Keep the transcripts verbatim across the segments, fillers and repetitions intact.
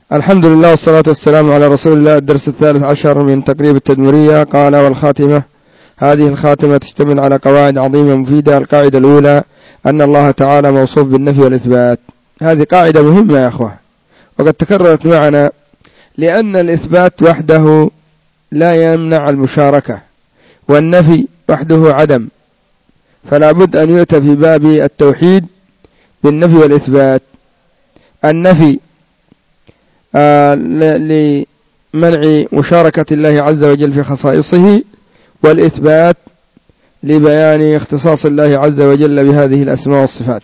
الحمد لله والصلاة والسلام على رسول الله. الدرس الثالث عشر من تقريب التدمرية. قال: والخاتمة. هذه الخاتمة تشتمل على قواعد عظيمة مفيدة. القاعدة الأولى أن الله تعالى موصوف بالنفي والإثبات. هذه قاعدة مهمة يا أخوة، وقد تكررت معنا، لأن الإثبات وحده لا يمنع المشاركة، والنفي وحده عدم، فلا بد أن يؤتى في باب التوحيد بالنفي والإثبات. النفي آه لمنع مشاركة الله عز وجل في خصائصه، والإثبات لبيان اختصاص الله عز وجل بهذه الأسماء والصفات.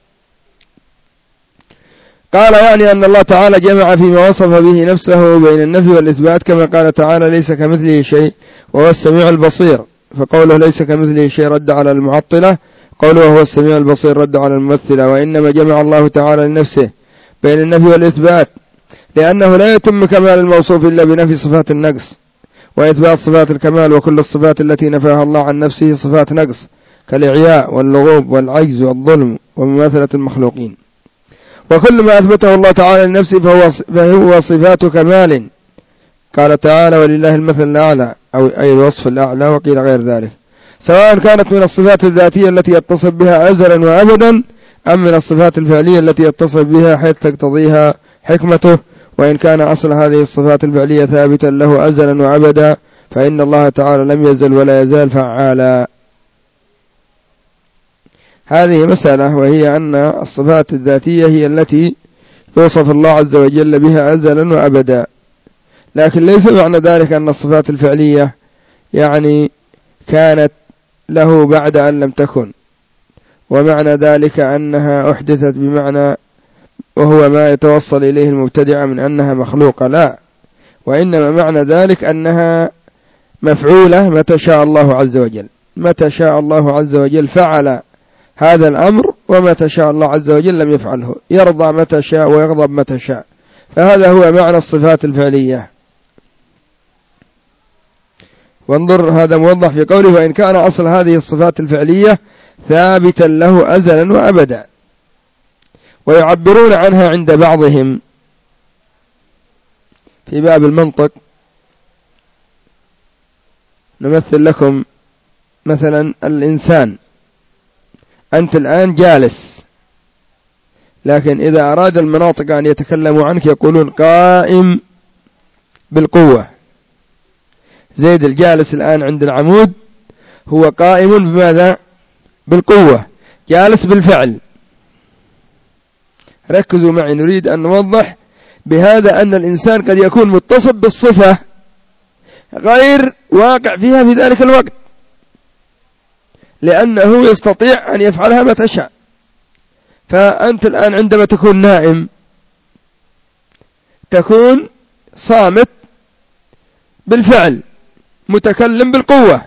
قال: يعني أن الله تعالى جمع فيما وصف به نفسه بين النفي والإثبات، كما قال تعالى: ليس كمثله شيء وهو السميع البصير، فقوله ليس كمثله شيء رد على المعطلة، قوله وهو السميع البصير رد على الممثلة. وإنما جمع الله تعالى لنفسه بين النفي والإثبات، لأنه لا يتم كمال الموصوف إلا بنفي صفات النقص وإثبات صفات الكمال، وكل الصفات التي نفاها الله عن نفسه صفات نقص، كالإعياء واللغوب والعجز والظلم ومماثلة المخلوقين. وكل ما أثبته الله تعالى لنفسه فهو, فهو صفات كمال. قال تعالى: ولله المثل الأعلى، أو أي الوصف الأعلى، وقيل غير ذلك، سواء كانت من الصفات الذاتية التي يتصف بها أزلا وأبدا، أم من الصفات الفعلية التي يتصف بها حيث تقتضيها حكمته. وإن كان أصل هذه الصفات الفعلية ثابتا له أزلا وأبدا، فإن الله تعالى لم يزل ولا يزال فعالا. هذه مسألة، وهي أن الصفات الذاتية هي التي يوصف الله عز وجل بها أزلا وأبدا، لكن ليس معنى ذلك أن الصفات الفعلية يعني كانت له بعد أن لم تكن، ومعنى ذلك أنها أحدثت بمعنى وهو ما يتوصل إليه المبتدع من أنها مخلوقة، لا، وإنما معنى ذلك أنها مفعولة متى شاء الله عز وجل، متى شاء الله عز وجل فعل هذا الأمر، ومتى شاء الله عز وجل لم يفعله، يرضى متى شاء ويغضب متى شاء. فهذا هو معنى الصفات الفعلية. وانظر، هذا موضح في قوله: وإن كان أصل هذه الصفات الفعلية ثابتا له أزلا وأبدا. ويعبرون عنها عند بعضهم في باب المنطق. نمثل لكم مثلا الإنسان، أنت الآن جالس، لكن إذا أراد المناطق أن يتكلموا عنك يقولون قائم بالقوة. زيد الجالس الآن عند العمود هو قائم بماذا؟ بالقوة، جالس بالفعل. ركزوا معي، نريد أن نوضح بهذا أن الإنسان قد يكون متصف بالصفة غير واقع فيها في ذلك الوقت، لأنه يستطيع أن يفعلها متى شاء. فأنت الآن عندما تكون نائم تكون صامت بالفعل، متكلم بالقوة.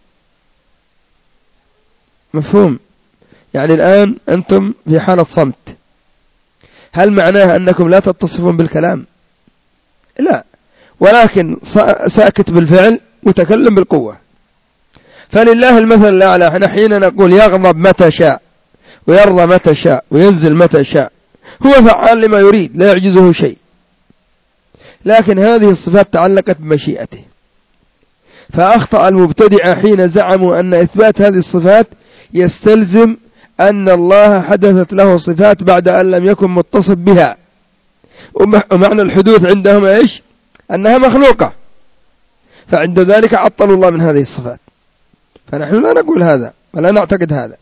مفهوم؟ يعني الآن أنتم في حالة صمت، هل معناها أنكم لا تتصفون بالكلام؟ لا، ولكن ساكت بالفعل، متكلم بالقوة. فلله المثل الأعلى. احنا حين نقول يغضب متى شاء ويرضى متى شاء وينزل متى شاء، هو فعال لما يريد، لا يعجزه شيء، لكن هذه الصفات تعلقت بمشيئته. فأخطأ المبتدع حين زعموا أن إثبات هذه الصفات يستلزم أن الله حدثت له صفات بعد أن لم يكن متصف بها، ومعنى الحدوث عندهم إيش؟ أنها مخلوقة، فعند ذلك عطلوا الله من هذه الصفات. فنحن لا نقول هذا ولا نعتقد هذا.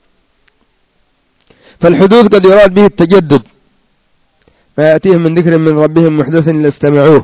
فالحدوث قد يراد به التجدد، ما يأتيهم من ذكر من ربهم محدث لاستمعوه.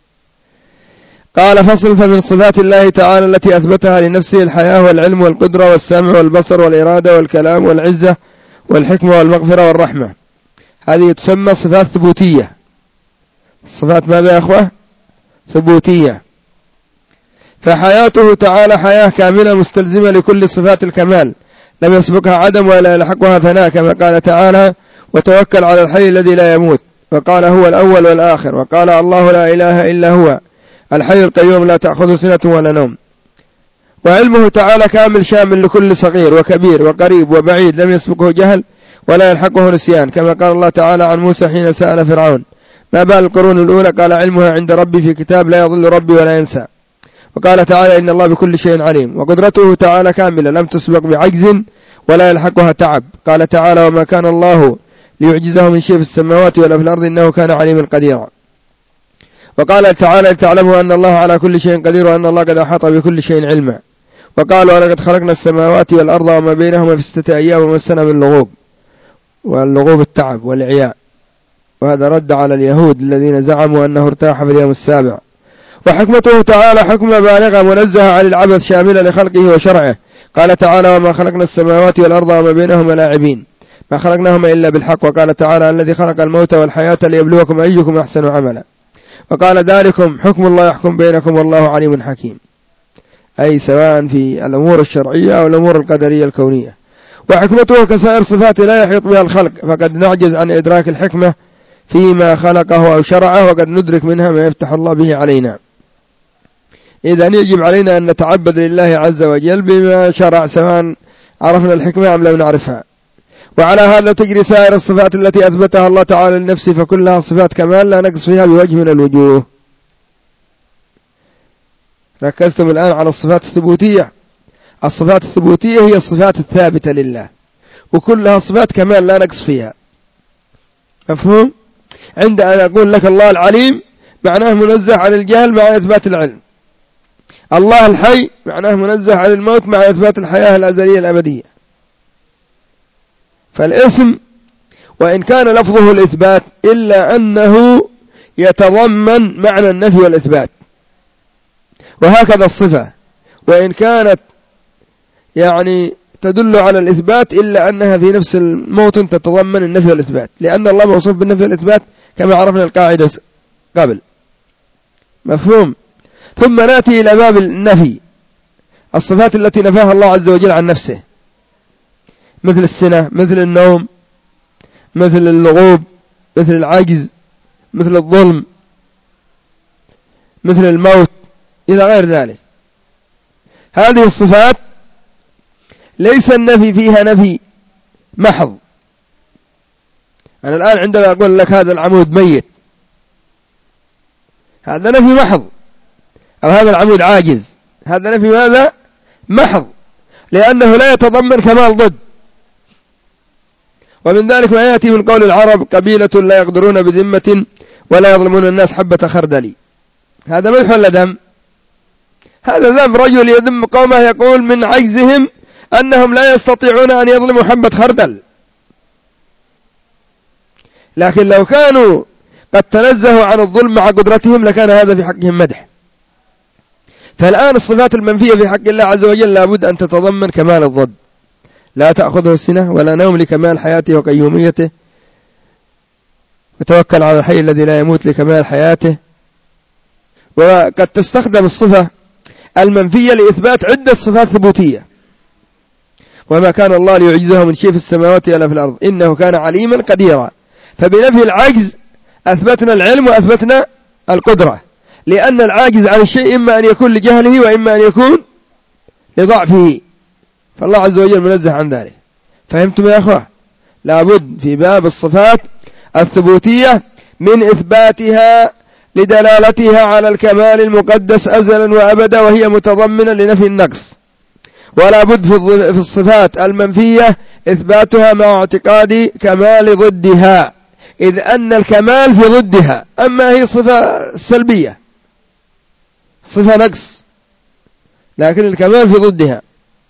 قال: فصل. فمن صفات الله تعالى التي أثبتها لنفسه الحياة والعلم والقدرة والسمع والبصر والإرادة والكلام والعزة والحكمة والمغفرة والرحمة. هذه تسمى صفات ثبوتية. الصفات ماذا يا أخوة؟ ثبوتية. فحياته تعالى حياة كاملة مستلزمة لكل صفات الكمال، لم يسبقها عدم ولا يلحقها فناء، كما قال تعالى: وتوكل على الحي الذي لا يموت، وقال هو الأول والآخر، وقال الله لا إله إلا هو الحي القيوم لا تأخذ سنة ولا نوم. وعلمه تعالى كامل شامل لكل صغير وكبير وقريب وبعيد، لم يسبقه جهل ولا يلحقه نسيان، كما قال الله تعالى عن موسى حين سأل فرعون: ما بال القرون الأولى؟ قال علمها عند ربي في كتاب لا يضل ربي ولا ينسى. وقال تعالى إن الله بكل شيء عليم. وقدرته تعالى كاملة لم تسبق بعجز ولا يلحقها تعب. قال تعالى وما كان الله ليعجزه من شيء في السماوات ولا في الأرض إنه كان عليما قديرا. وقال تعالى لتعلموا أن الله على كل شيء قدير وأن الله قد أحاط بكل شيء علما. وقال ولقد خلقنا السماوات والأرض وما بينهما في ستة أيام ومسنا من اللغوب، واللغوب التعب والعياء، وهذا رد على اليهود الذين زعموا أنه ارتاح في اليوم السابع. وحكمته تعالى حكمة بالغة منزهة عن العبث شاملة لخلقه وشرعه. قال تعالى وما خلقنا السماوات والأرض وما بينهما لاعبين، ما خلقناهما إلا بالحق. وقال تعالى الذي خلق الموت والحياة ليبلوكم أيكم أحسن عملا. وقال ذلكم حكم الله يحكم بينكم والله عليم حكيم، أي سواء في الأمور الشرعية أو الأمور القدرية الكونية. وحكمته كسائر صفاته لا يحيط بها الخلق، فقد نعجز عن إدراك الحكمة فيما خلقه أو شرعه، وقد ندرك منها ما يفتح الله به علينا. إذن يجب علينا أن نتعبد لله عز وجل بما شرع سواء عرفنا الحكمة أم لم نعرفها. وعلى هذا تجري سائر الصفات التي أثبتها الله تعالى لنفسه، فكلها صفات كمال لا نقص فيها بوجه من الوجوه. ركزتم الآن على الصفات الثبوتية. الصفات الثبوتية هي الصفات الثابتة لله، وكلها صفات كمال لا نقص فيها. مفهوم؟ عند أن أقول لك الله العليم معناه منزه عن الجهل مع إثبات العلم. الله الحي معناه منزه عن الموت مع إثبات الحياة الأزلية الأبدية. فالاسم وإن كان لفظه الإثبات إلا أنه يتضمن معنى النفي والإثبات، وهكذا الصفة وإن كانت يعني تدل على الإثبات إلا أنها في نفس الموطن تتضمن النفي والإثبات، لأن الله موصوف بالنفي والإثبات كما عرفنا القاعدة قبل. مفهوم؟ ثم نأتي إلى باب النفي، الصفات التي نفاها الله عز وجل عن نفسه، مثل السنة، مثل النوم، مثل اللغوب، مثل العجز، مثل الظلم، مثل الموت، إلى غير ذلك. هذه الصفات ليس النفي فيها نفي محض. أنا الآن عندما أقول لك هذا العمود ميت، هذا نفي محض، أو هذا العمود عاجز، هذا نفي ماذا؟ محض، لأنه لا يتضمن كمال ضد. ومن ذلك ما يأتي من قول العرب قبيلة لا يقدرون بذمة ولا يظلمون الناس حبة خردل. هذا مدح ولا ذم؟ هذا ذم. رجل يذم قومه يقول من عجزهم أنهم لا يستطيعون أن يظلموا حبة خردل. لكن لو كانوا قد تنزهوا عن الظلم مع قدرتهم لكان هذا في حقهم مدح. فالآن الصفات المنفية في حق الله عز وجل لابد أن تتضمن كمال الضد. لا تأخذه السنة ولا نوم لكمال حياته وقيوميته، وتوكل على الحي الذي لا يموت لكمال حياته. وقد تستخدم الصفة المنفية لإثبات عدة صفات ثبوتية. وما كان الله ليعجزه من شيء في السماوات ولا في الأرض إنه كان عليما قديرا. فبنفي العجز أثبتنا العلم وأثبتنا القدرة، لأن العاجز عن الشيء إما أن يكون لجهله وإما أن يكون لضعفه، فالله عز وجل منزه عن ذلك. فهمتم يا أخوة؟ لابد في باب الصفات الثبوتية من إثباتها لدلالتها على الكمال المقدس أزلا وأبدا، وهي متضمنة لنفي النقص. ولا بد في الصفات المنفية إثباتها مع اعتقاد كمال ضدها، إذ أن الكمال في ضدها. أما هي صفة سلبية، صفة نقص، لكن الكمال في ضدها.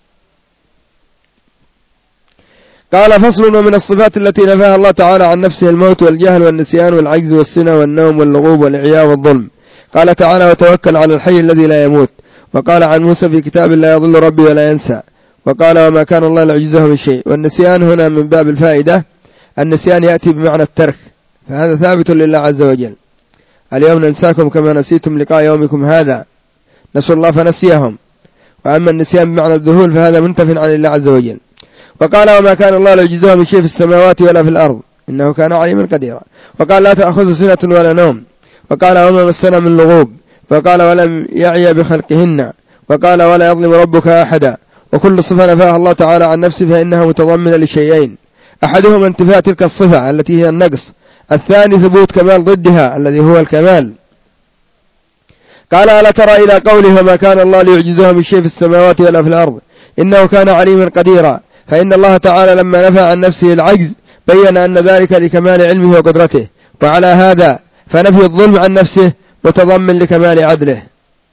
قال فصل: ومن الصفات التي نفاها الله تعالى عن نفسه الموت والجهل والنسيان والعجز والسنة والنوم واللغوب والعياء والظلم. قال تعالى: وتوكل على الحي الذي لا يموت. وقال عن موسى في كتاب: لا يضل ربي ولا ينسى. وقال: وما كان الله ليعجزه من شيء. والنسيان هنا من باب الفائدة، النسيان يأتي بمعنى الترك، فهذا ثابت لله عز وجل. اليوم ننساكم كما نسيتم لقاء يومكم هذا، نسوا الله فنسيهم. وأما النسيان بمعنى الذهول فهذا منتف عن الله عز وجل. وقال: وما كان الله ليعجزه من شيء في السماوات ولا في الأرض إنه كان عليما قديرا. وقال: لا تأخذ سنة ولا نوم. وقال: وما مسنا من لغوب. وقال: ولم يعي بخلقهن. وقال: ولا يظلم ربك أحدا. وكل صفة نفاها الله تعالى عن نفسه فإنها متضمنة لشيئين: أحدهما انتفاء تلك الصفة التي هي النقص الثاني ثبوت كمال ضدها الذي هو الكمال. قال ألا ترى إلى قوله وما كان الله ليعجزه من شيء في السماوات ولا في الأرض إنه كان عليما قديرا، فإن الله تعالى لما نفى عن نفسه العجز بين أن ذلك لكمال علمه وقدرته، وعلى هذا فنفي الظلم عن نفسه متضمن لكمال عدله،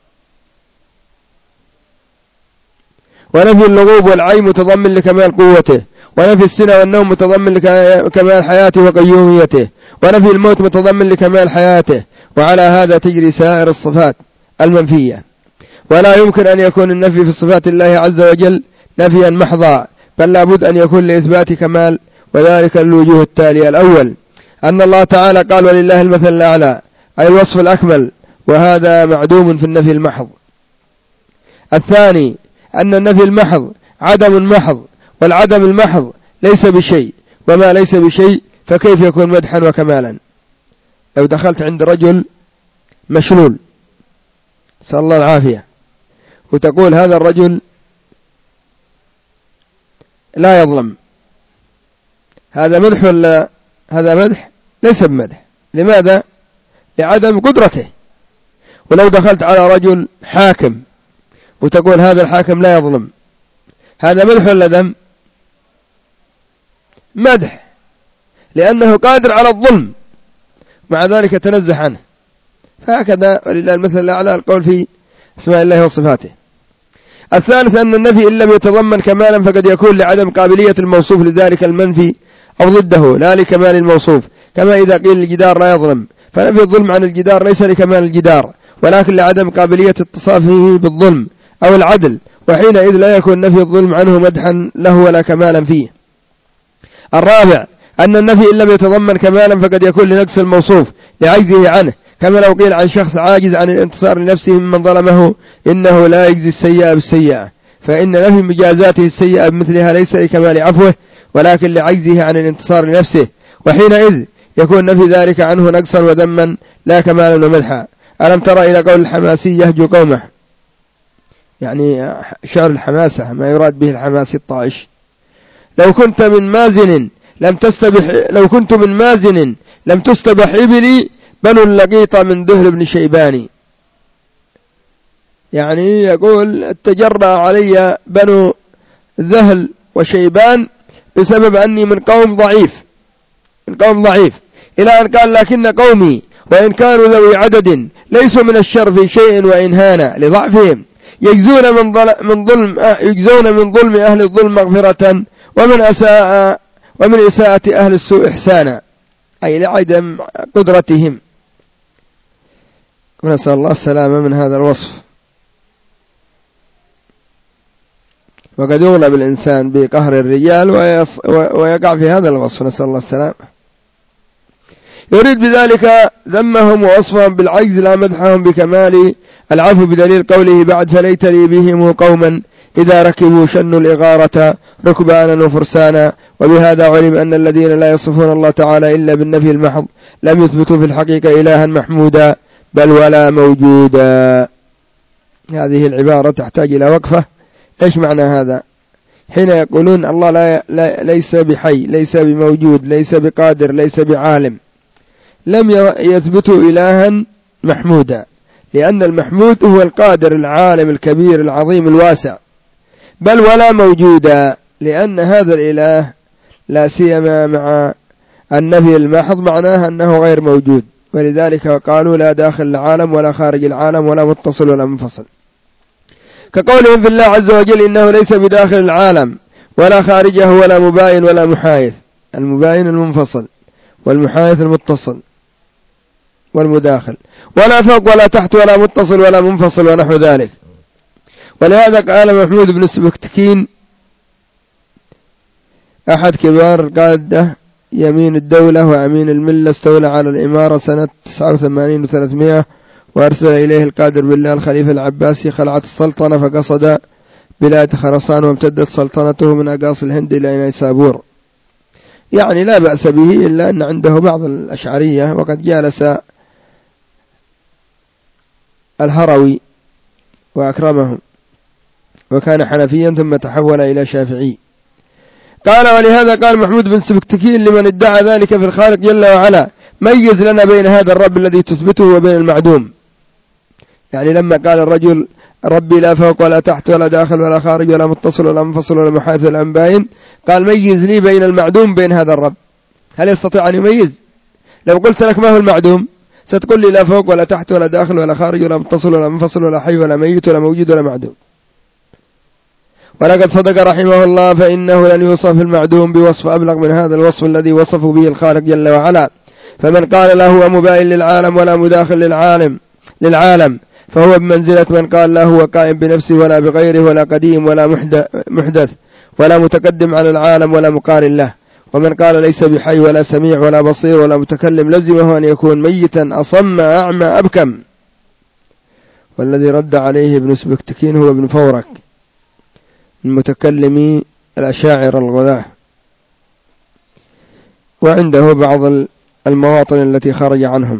ونفي اللغوب والعي متضمن لكمال قوته، ونفي السنة والنوم متضمن لكمال حياته وقيوميته، ونفي الموت متضمن لكمال حياته، وعلى هذا تجري سائر الصفات المنفية. ولا يمكن أن يكون النفي في صفات الله عز وجل نفيا محضا، بل لابد أن يكون لإثبات كمال، وذلك الوجوه التالية: الأول أن الله تعالى قال ولله المثل الأعلى، أي الوصف الأكمل، وهذا معدوم في النفي المحض. الثاني أن النفي المحض عدم محض، والعدم المحض ليس بشيء، وما ليس بشيء فكيف يكون مدحا وكمالا؟ لو دخلت عند رجل مشلول صلى الله العافية وتقول هذا الرجل لا يظلم، هذا مدح ولا هذا مدح؟ ليس بمدح. لماذا؟ لعدم قدرته. ولو دخلت على رجل حاكم وتقول هذا الحاكم لا يظلم، هذا مدح ولا ذم؟ مدح، لأنه قادر على الظلم، مع ذلك تنزه عنه. فهكذا ولله المثل الأعلى القول في اسماء الله وصفاته. الثالث أن النفي إن لم يتضمن كمالا فقد يكون لعدم قابلية الموصوف لذلك المنفي أو ضده، لا لكمال الموصوف، كما إذا قيل الجدار لا يظلم، فنفي الظلم عن الجدار ليس لكمال الجدار، ولكن لعدم قابلية اتصافه بالظلم أو العدل، وحينئذ لا يكون نفي الظلم عنه مدحا له ولا كمالا فيه. الرابع أن النفي إن لم يتضمن كمالا فقد يكون لنقص الموصوف لعجزه عنه، كما لو قيل عن شخص عاجز عن الانتصار لنفسه ممن ظلمه إنه لا يجزي السيئة بالسيئة، فإن نفي مجازاته السيئة بمثلها ليس لكمال عفوه ولكن لعجزه عن الانتصار لنفسه، وحينئذ يكون نفي ذلك عنه نقصا وذما لا كمالا ومدحا. ألم ترى إلى قول الحماسي يهجو قومه، يعني شعر الحماسة ما يراد به الحماسي الطائش. لو كنت من مازن لم تستبح لو كنت من مازن لم تستبح إبلي بنو اللقيطة من ذهل بن شيباني، يعني يقول تجرأ علي بنو ذهل وشيبان بسبب أني من قوم ضعيف من قوم ضعيف إلى أن قال لكن قومي وإن كانوا ذوي عدد ليسوا من الشر في شيء وإن هان لضعفهم، يجزون من من ظلم يجزون من ظلم أهل الظلم مغفرة ومن أساء ومن إساءة أهل السوء إحسانا، أي لعدم قدرتهم. ونسأل الله السلامة من هذا الوصف. وقد يغلب الإنسان بقهر الرجال ويقع في هذا الوصف، نسأل الله السلامة. يريد بذلك ذمهم ووصفهم بالعجز لا مدحهم بكمال العفو، بدليل قوله بعد فليت لي بهم قوما إذا ركبوا شنوا الإغارة ركبانا وفرسانا. وبهذا علم أن الذين لا يصفون الله تعالى إلا بالنفي المحض لم يثبتوا في الحقيقة إلها محمودا بل ولا موجودا. هذه العبارة تحتاج إلى وقفة. إيش معنى هذا؟ حين يقولون الله لا لا ليس بحي، ليس بموجود، ليس بقادر، ليس بعالم، لم يثبتوا إلها محمودا، لأن المحمود هو القادر العالم الكبير العظيم الواسع، بل ولا موجودا، لأن هذا الإله لا سيما مع النفي المحض معناه أنه غير موجود، ولذلك قالوا لا داخل العالم ولا خارج العالم ولا متصل ولا منفصل، كقولهم في الله عز وجل إنه ليس بداخل العالم ولا خارجه ولا مباين ولا محايث، المباين المنفصل والمحايث المتصل والمداخل، ولا فوق ولا تحت ولا متصل ولا منفصل ونحو ذلك. ولهذا قال محمود بن السبكتكين أحد كبار القادة يمين الدولة وأمين الملة استولى على الإمارة سنة تسعة وثمانين وثلاثمائة، وأرسل إليه القادر بالله الخليفة العباسي خلعة السلطنة، فقصد بلاد خراسان وامتدت سلطنته من أقاصي الهند إلى نيسابور. يعني لا بأس به إلا أن عنده بعض الأشعرية، وقد جالس الهروي وأكرمهم، وكان حنفيا ثم تحول إلى شافعي. قال ولهذا قال محمود بن سبكتكين لمن ادعى ذلك في الخالق جل وعلا ميز لنا بين هذا الرب الذي تثبته وبين المعدوم. يعني لما قال الرجل ربي لا فوق ولا تحت ولا داخل ولا خارج ولا متصل ولا منفصل ولا محاذ ولا مباين، قال ميز لي بين المعدوم بين هذا الرب. هل يستطيع أن يميز؟ لو قلت لك ما هو المعدوم ستقول لي لا فوق ولا تحت ولا داخل ولا خارج ولا متصل ولا منفصل ولا حي ولا ميت ولا موجود ولا معدوم. ولقد صدق رحمه الله، فإنه لن يوصف المعدوم بوصف أبلغ من هذا الوصف الذي وصفه به الخالق جل وعلا. فمن قال له هو مباين للعالم ولا مداخل للعالم للعالم فهو بمنزلة من قال له هو قائم بنفسه ولا بغيره ولا قديم ولا محدث ولا متقدم على العالم ولا مقارن له. ومن قال ليس بحي ولا سميع ولا بصير ولا متكلم لزمه أن يكون ميتا أصم أعمى أبكم. والذي رد عليه ابن سبكتكين هو ابن فورك من متكلمي الأشاعرة الغلاة، وعنده بعض المواطن التي خرج عنهم.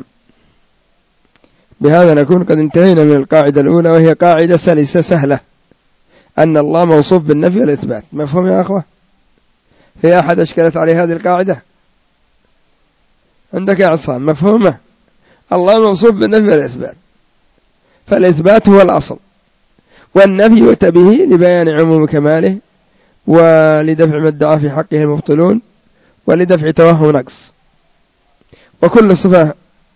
بهذا نكون قد انتهينا من القاعدة الأولى، وهي قاعدة سلسة سهلة، أن الله موصوف بالنفي والإثبات. مفهوم يا أخوة؟ في أحد أشكلت عليه هذه القاعدة؟ عندك يا عصام مفهومة؟ الله موصوف بالنفي والإثبات، فالإثبات هو الأصل، والنفي يؤتى به لبيان عموم كماله ولدفع ما ادعى في حقه المبطلون ولدفع توهم نقص. وكل صفة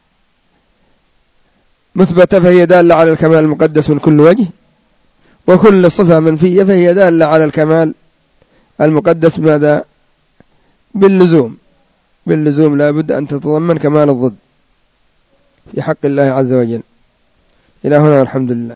مثبتة فهي دالة على الكمال المقدس من كل وجه، وكل صفة منفية فهي دالة على الكمال المقدس ماذا؟ باللزوم. باللزوم لا بد أن تتضمن كمال الضد في حق الله عز وجل. إلى هنا الحمد لله.